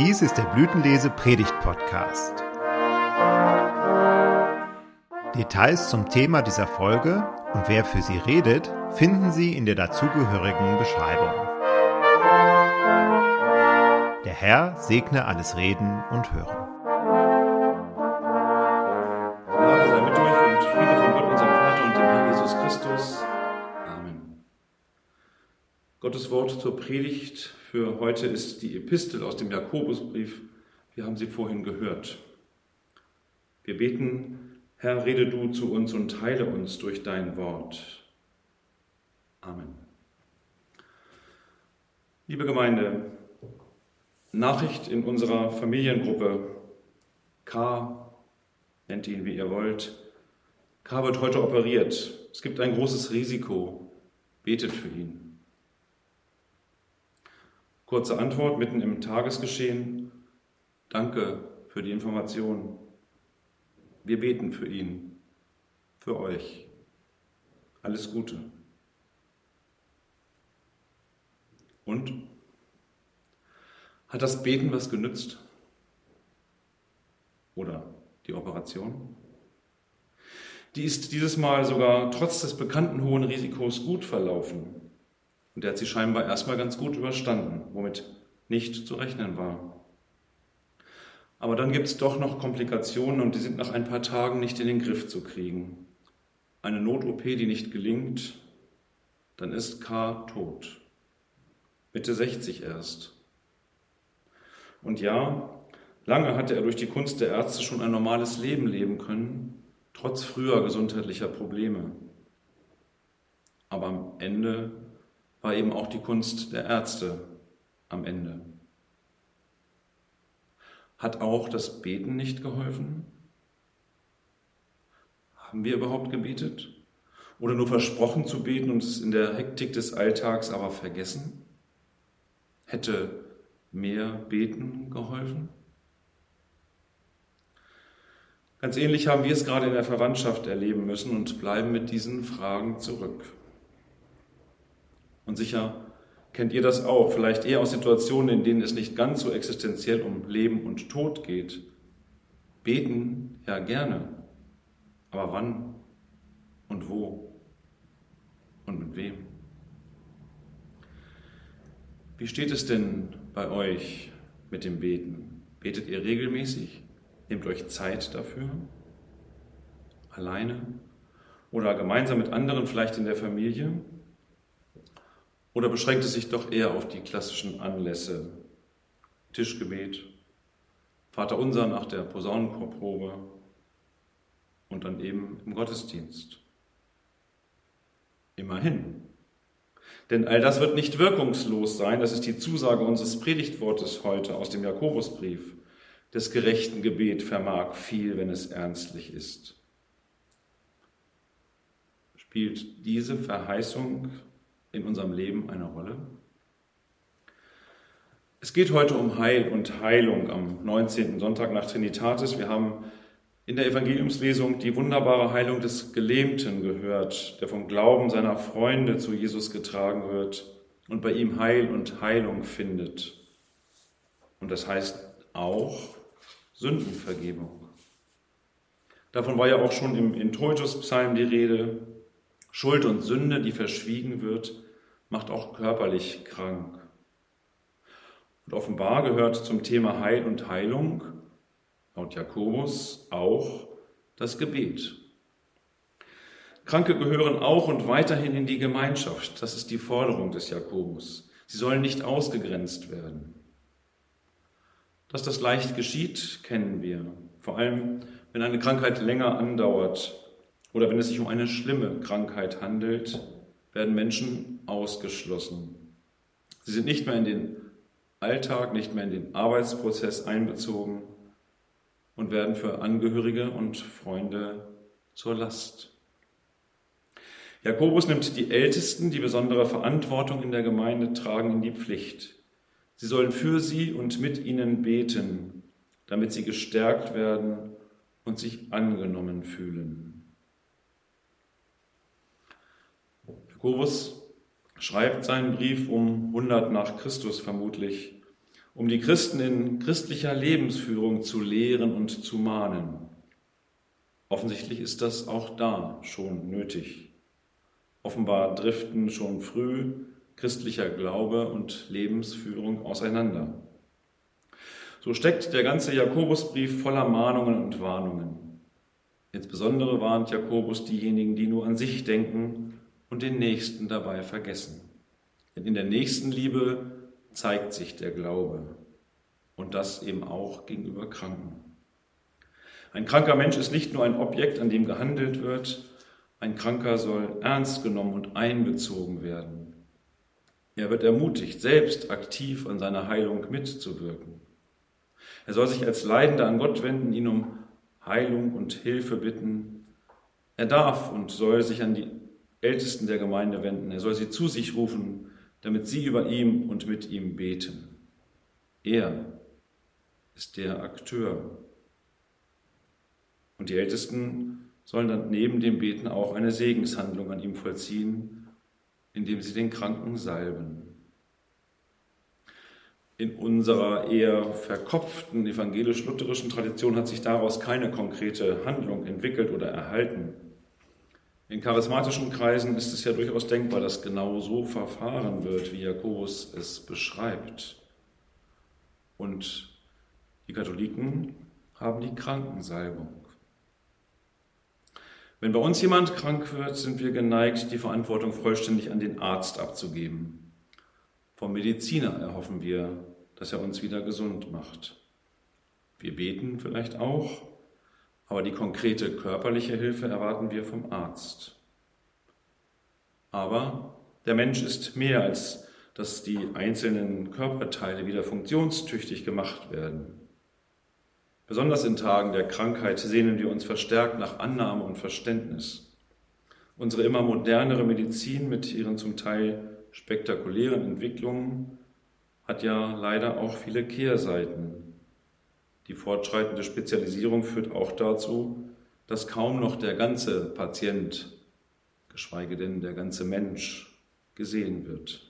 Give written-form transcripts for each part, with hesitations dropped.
Dies ist der Blütenlese-Predigt-Podcast. Details zum Thema dieser Folge und wer für sie redet, finden Sie in der dazugehörigen Beschreibung. Der Herr segne alles Reden und Hören. Gnade sei mit euch und Friede von Gott, unserem Vater und dem Herrn Jesus Christus. Amen. Gottes Wort zur Predigt für heute ist die Epistel aus dem Jakobusbrief. Wir haben sie vorhin gehört. Wir beten: Herr, rede du zu uns und heile uns durch dein Wort. Amen. Liebe Gemeinde, Nachricht in unserer Familiengruppe. K, nennt ihn wie ihr wollt. K wird heute operiert. Es gibt ein großes Risiko. Betet für ihn. Kurze Antwort mitten im Tagesgeschehen: Danke für die Information. Wir beten für ihn, für euch. Alles Gute. Und? Hat das Beten was genützt? Oder die Operation? Die ist dieses Mal sogar trotz des bekannten hohen Risikos gut verlaufen. Und er hat sie scheinbar erstmal ganz gut überstanden, womit nicht zu rechnen war. Aber dann gibt es doch noch Komplikationen und die sind nach ein paar Tagen nicht in den Griff zu kriegen. Eine Not-OP, die nicht gelingt, dann ist K. tot. Mitte 60 erst. Und ja, lange hatte er durch die Kunst der Ärzte schon ein normales Leben leben können, trotz früher gesundheitlicher Probleme. Aber am Ende war eben auch die Kunst der Ärzte am Ende. Hat auch das Beten nicht geholfen? Haben wir überhaupt gebetet? Oder nur versprochen zu beten und es in der Hektik des Alltags aber vergessen? Hätte mehr Beten geholfen? Ganz ähnlich haben wir es gerade in der Verwandtschaft erleben müssen und bleiben mit diesen Fragen zurück. Und sicher kennt ihr das auch, vielleicht eher aus Situationen, in denen es nicht ganz so existenziell um Leben und Tod geht. Beten, ja gerne, aber wann und wo und mit wem? Wie steht es denn bei euch mit dem Beten? Betet ihr regelmäßig? Nehmt euch Zeit dafür? Alleine? Oder gemeinsam mit anderen, vielleicht in der Familie? Oder beschränkt es sich doch eher auf die klassischen Anlässe? Tischgebet, Vaterunser nach der Posaunenchorprobe und dann eben im Gottesdienst. Immerhin. Denn all das wird nicht wirkungslos sein, das ist die Zusage unseres Predigtwortes heute aus dem Jakobusbrief. Des gerechten Gebet vermag viel, wenn es ernstlich ist. Spielt diese Verheißung in unserem Leben eine Rolle? Es geht heute um Heil und Heilung am 19. Sonntag nach Trinitatis. Wir haben in der Evangeliumslesung die wunderbare Heilung des Gelähmten gehört, der vom Glauben seiner Freunde zu Jesus getragen wird und bei ihm Heil und Heilung findet. Und das heißt auch Sündenvergebung. Davon war ja auch schon im Introitus-Psalm die Rede. Schuld und Sünde, die verschwiegen wird, macht auch körperlich krank. Und offenbar gehört zum Thema Heil und Heilung, laut Jakobus, auch das Gebet. Kranke gehören auch und weiterhin in die Gemeinschaft. Das ist die Forderung des Jakobus. Sie sollen nicht ausgegrenzt werden. Dass das leicht geschieht, kennen wir. Vor allem, wenn eine Krankheit länger andauert oder wenn es sich um eine schlimme Krankheit handelt, werden Menschen ausgeschlossen. Sie sind nicht mehr in den Alltag, nicht mehr in den Arbeitsprozess einbezogen und werden für Angehörige und Freunde zur Last. Jakobus nimmt die Ältesten, die besondere Verantwortung in der Gemeinde tragen, in die Pflicht. Sie sollen für sie und mit ihnen beten, damit sie gestärkt werden und sich angenommen fühlen. Jakobus schreibt seinen Brief um 100 nach Christus vermutlich um die Christen in christlicher Lebensführung zu lehren und zu mahnen. Offensichtlich ist das auch da schon nötig. Offenbar driften schon früh christlicher Glaube und Lebensführung auseinander. So steckt der ganze Jakobusbrief voller Mahnungen und Warnungen. Insbesondere warnt Jakobus diejenigen, die nur an sich denken und den Nächsten dabei vergessen. Denn in der Nächstenliebe zeigt sich der Glaube und das eben auch gegenüber Kranken. Ein kranker Mensch ist nicht nur ein Objekt, an dem gehandelt wird. Ein Kranker soll ernst genommen und einbezogen werden. Er wird ermutigt, selbst aktiv an seiner Heilung mitzuwirken. Er soll sich als Leidender an Gott wenden, ihn um Heilung und Hilfe bitten. Er darf und soll sich an die Ältesten der Gemeinde wenden. Er soll sie zu sich rufen, damit sie über ihm und mit ihm beten. Er ist der Akteur. Und die Ältesten sollen dann neben dem Beten auch eine Segenshandlung an ihm vollziehen, indem sie den Kranken salben. In unserer eher verkopften evangelisch-lutherischen Tradition hat sich daraus keine konkrete Handlung entwickelt oder erhalten. In charismatischen Kreisen ist es ja durchaus denkbar, dass genau so verfahren wird, wie Jakobus es beschreibt. Und die Katholiken haben die Krankensalbung. Wenn bei uns jemand krank wird, sind wir geneigt, die Verantwortung vollständig an den Arzt abzugeben. Vom Mediziner erhoffen wir, dass er uns wieder gesund macht. Wir beten vielleicht auch, aber die konkrete körperliche Hilfe erwarten wir vom Arzt. Aber der Mensch ist mehr, als dass die einzelnen Körperteile wieder funktionstüchtig gemacht werden. Besonders in Tagen der Krankheit sehnen wir uns verstärkt nach Annahme und Verständnis. Unsere immer modernere Medizin mit ihren zum Teil spektakulären Entwicklungen hat ja leider auch viele Kehrseiten. Die fortschreitende Spezialisierung führt auch dazu, dass kaum noch der ganze Patient, geschweige denn der ganze Mensch, gesehen wird.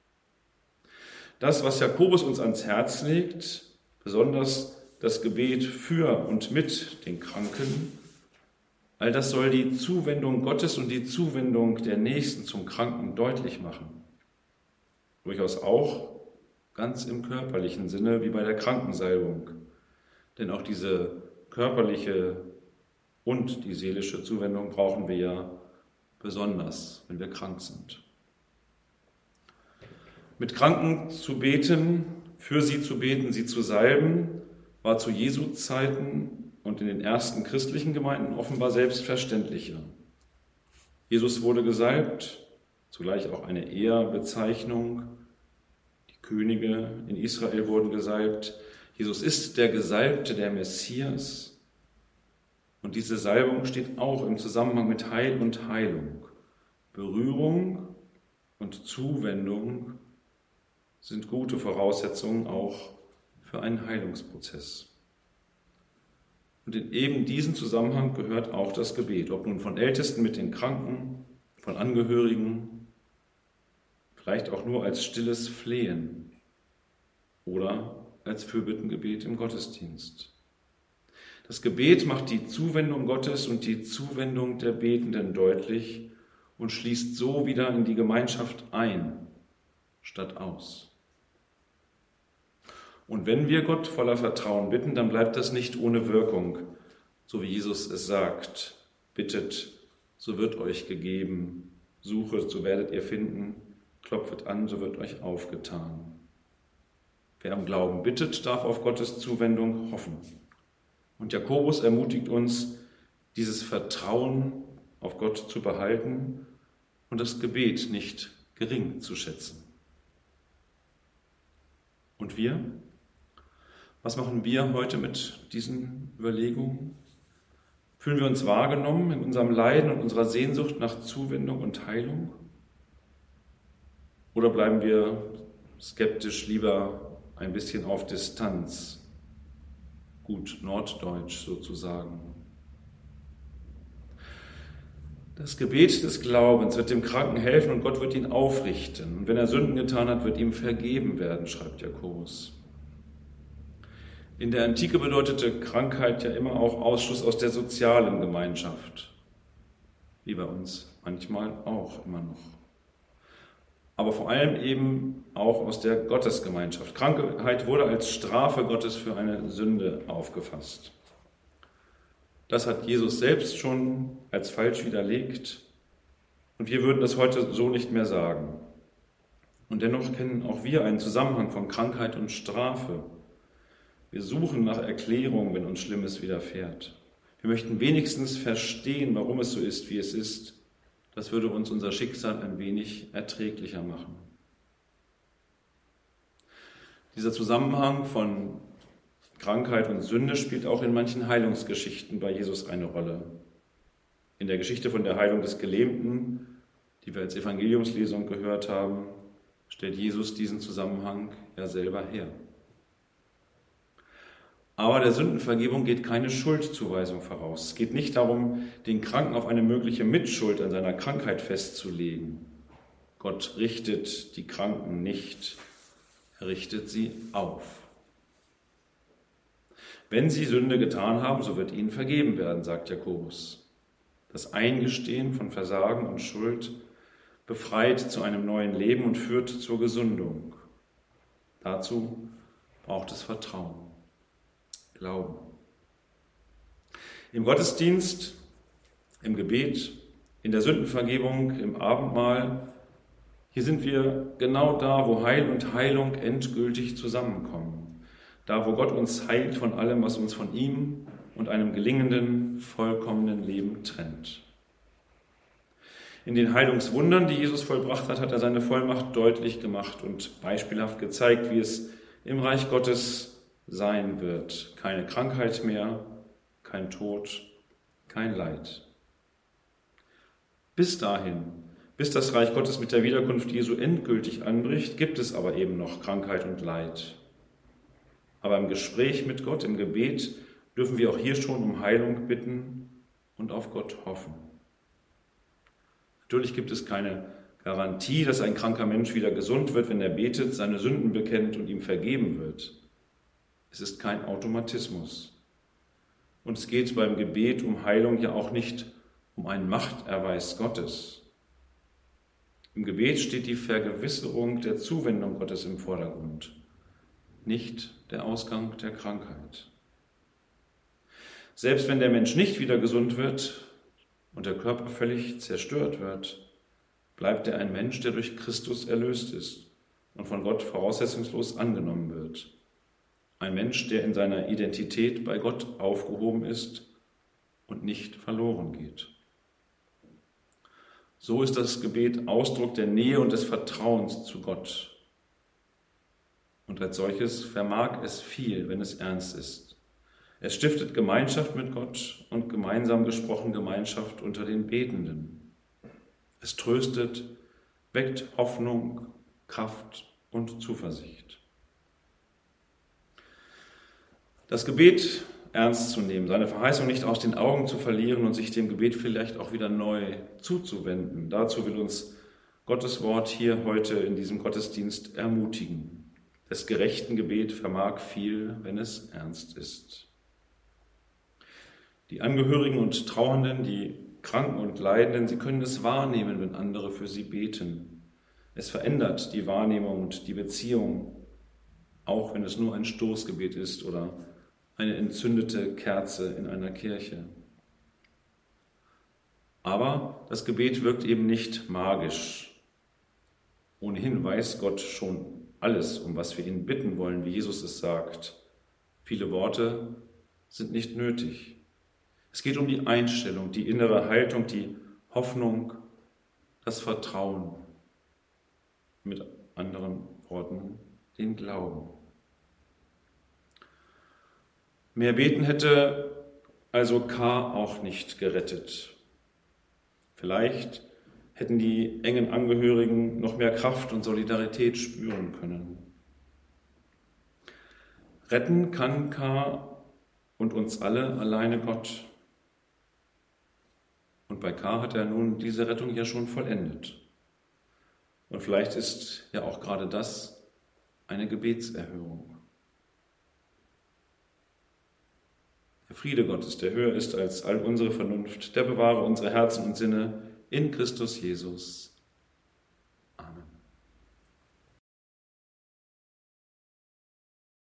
Das, was Jakobus uns ans Herz legt, besonders das Gebet für und mit den Kranken, all das soll die Zuwendung Gottes und die Zuwendung der Nächsten zum Kranken deutlich machen. Durchaus auch ganz im körperlichen Sinne, wie bei der Krankensalbung. Denn auch diese körperliche und die seelische Zuwendung brauchen wir ja besonders, wenn wir krank sind. Mit Kranken zu beten, für sie zu beten, sie zu salben, war zu Jesu Zeiten und in den ersten christlichen Gemeinden offenbar selbstverständlicher. Jesus wurde gesalbt, zugleich auch eine Ehrbezeichnung. Die Könige in Israel wurden gesalbt. Jesus ist der Gesalbte, der Messias. Und diese Salbung steht auch im Zusammenhang mit Heil und Heilung. Berührung und Zuwendung sind gute Voraussetzungen auch für einen Heilungsprozess. Und in eben diesen Zusammenhang gehört auch das Gebet, ob nun von Ältesten mit den Kranken, von Angehörigen, vielleicht auch nur als stilles Flehen oder als Fürbittengebet im Gottesdienst. Das Gebet macht die Zuwendung Gottes und die Zuwendung der Betenden deutlich und schließt so wieder in die Gemeinschaft ein, statt aus. Und wenn wir Gott voller Vertrauen bitten, dann bleibt das nicht ohne Wirkung, so wie Jesus es sagt. Bittet, so wird euch gegeben. Suchet, so werdet ihr finden. Klopfet an, so wird euch aufgetan. Wer am Glauben bittet, darf auf Gottes Zuwendung hoffen. Und Jakobus ermutigt uns, dieses Vertrauen auf Gott zu behalten und das Gebet nicht gering zu schätzen. Und wir? Was machen wir heute mit diesen Überlegungen? Fühlen wir uns wahrgenommen in unserem Leiden und unserer Sehnsucht nach Zuwendung und Heilung? Oder bleiben wir skeptisch lieber ein bisschen auf Distanz? Gut norddeutsch sozusagen. Das Gebet des Glaubens wird dem Kranken helfen und Gott wird ihn aufrichten. Und wenn er Sünden getan hat, wird ihm vergeben werden, schreibt Jakobus. In der Antike bedeutete Krankheit ja immer auch Ausschluss aus der sozialen Gemeinschaft, wie bei uns manchmal auch immer noch. Aber vor allem eben auch aus der Gottesgemeinschaft. Krankheit wurde als Strafe Gottes für eine Sünde aufgefasst. Das hat Jesus selbst schon als falsch widerlegt und wir würden das heute so nicht mehr sagen. Und dennoch kennen auch wir einen Zusammenhang von Krankheit und Strafe. Wir suchen nach Erklärung, wenn uns Schlimmes widerfährt. Wir möchten wenigstens verstehen, warum es so ist, wie es ist. Das würde uns unser Schicksal ein wenig erträglicher machen. Dieser Zusammenhang von Krankheit und Sünde spielt auch in manchen Heilungsgeschichten bei Jesus eine Rolle. In der Geschichte von der Heilung des Gelähmten, die wir als Evangeliumslesung gehört haben, stellt Jesus diesen Zusammenhang ja selber her. Aber der Sündenvergebung geht keine Schuldzuweisung voraus. Es geht nicht darum, den Kranken auf eine mögliche Mitschuld an seiner Krankheit festzulegen. Gott richtet die Kranken nicht, er richtet sie auf. Wenn sie Sünde getan haben, so wird ihnen vergeben werden, sagt Jakobus. Das Eingestehen von Versagen und Schuld befreit zu einem neuen Leben und führt zur Gesundung. Dazu braucht es Vertrauen. Glauben. Im Gottesdienst, im Gebet, in der Sündenvergebung, im Abendmahl, hier sind wir genau da, wo Heil und Heilung endgültig zusammenkommen. Da, wo Gott uns heilt von allem, was uns von ihm und einem gelingenden, vollkommenen Leben trennt. In den Heilungswundern, die Jesus vollbracht hat, hat er seine Vollmacht deutlich gemacht und beispielhaft gezeigt, wie es im Reich Gottes sein wird. Keine Krankheit mehr, kein Tod, kein Leid. Bis dahin, bis das Reich Gottes mit der Wiederkunft Jesu endgültig anbricht, gibt es aber eben noch Krankheit und Leid. Aber im Gespräch mit Gott, im Gebet, dürfen wir auch hier schon um Heilung bitten und auf Gott hoffen. Natürlich gibt es keine Garantie, dass ein kranker Mensch wieder gesund wird, wenn er betet, seine Sünden bekennt und ihm vergeben wird. Es ist kein Automatismus. Und es geht beim Gebet um Heilung ja auch nicht um einen Machterweis Gottes. Im Gebet steht die Vergewisserung der Zuwendung Gottes im Vordergrund, nicht der Ausgang der Krankheit. Selbst wenn der Mensch nicht wieder gesund wird und der Körper völlig zerstört wird, bleibt er ein Mensch, der durch Christus erlöst ist und von Gott voraussetzungslos angenommen wird. Ein Mensch, der in seiner Identität bei Gott aufgehoben ist und nicht verloren geht. So ist das Gebet Ausdruck der Nähe und des Vertrauens zu Gott. Und als solches vermag es viel, wenn es ernst ist. Es stiftet Gemeinschaft mit Gott und gemeinsam gesprochen Gemeinschaft unter den Betenden. Es tröstet, weckt Hoffnung, Kraft und Zuversicht. Das Gebet ernst zu nehmen, seine Verheißung nicht aus den Augen zu verlieren und sich dem Gebet vielleicht auch wieder neu zuzuwenden. Dazu will uns Gottes Wort hier heute in diesem Gottesdienst ermutigen. Das gerechten Gebet vermag viel, wenn es ernst ist. Die Angehörigen und Trauernden, die Kranken und Leidenden, sie können es wahrnehmen, wenn andere für sie beten. Es verändert die Wahrnehmung und die Beziehung, auch wenn es nur ein Stoßgebet ist oder eine entzündete Kerze in einer Kirche. Aber das Gebet wirkt eben nicht magisch. Ohnehin weiß Gott schon alles, um was wir ihn bitten wollen, wie Jesus es sagt. Viele Worte sind nicht nötig. Es geht um die Einstellung, die innere Haltung, die Hoffnung, das Vertrauen. Mit anderen Worten, den Glauben. Mehr Beten hätte also K. auch nicht gerettet. Vielleicht hätten die engen Angehörigen noch mehr Kraft und Solidarität spüren können. Retten kann K. und uns alle alleine Gott. Und bei K. hat er nun diese Rettung ja schon vollendet. Und vielleicht ist ja auch gerade das eine Gebetserhörung. Friede Gottes, der höher ist als all unsere Vernunft, der bewahre unsere Herzen und Sinne in Christus Jesus.